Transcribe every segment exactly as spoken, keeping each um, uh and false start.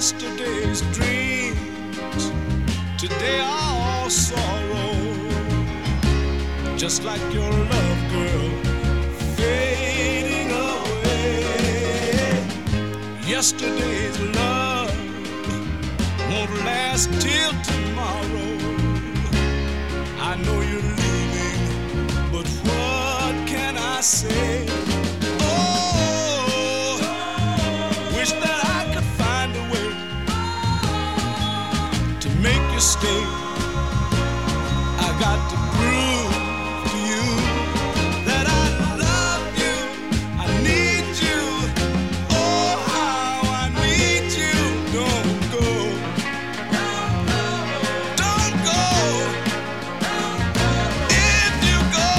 Yesterday's dreams today are all sorrow, just like your love, girl, fading away. Yesterday's love won't last till tomorrow. I know you're leaving, but what can I say? Oh, wish that I could find a way to make you stay. I got to prove to you that I love you, I need you. Oh, how I need you. Don't go, don't go. If you go,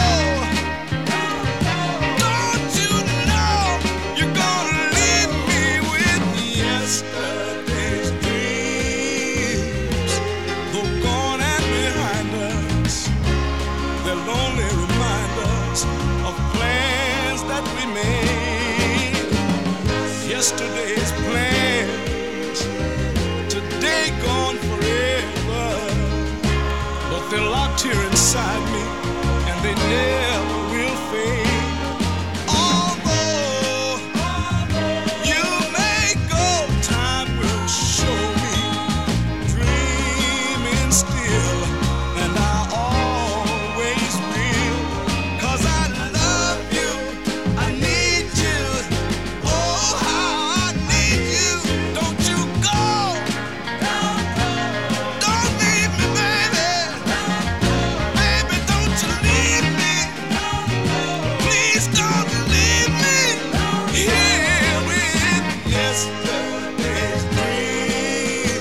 don't you know you're gonna leave me with yesterday's dreams. Though gone and behind us, they'll only remind us of plans that we made. Yesterday's plans, today gone forever, but they're locked here inside me, and they never will fade. Although you may go, time will show me, dreaming still, and I always will. 'Cause I love you, I need you. Oh, how I need you. Don't you go, don't leave me, baby. Baby, don't you leave me. Please don't leave me here with yesterday's dreams.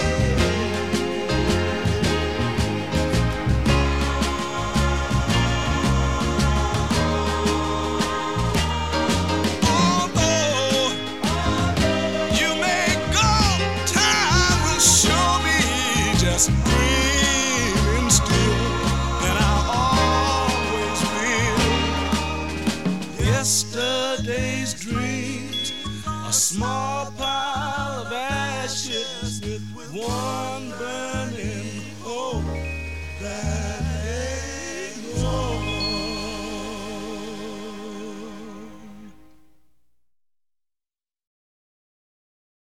Although you may go, time will show me just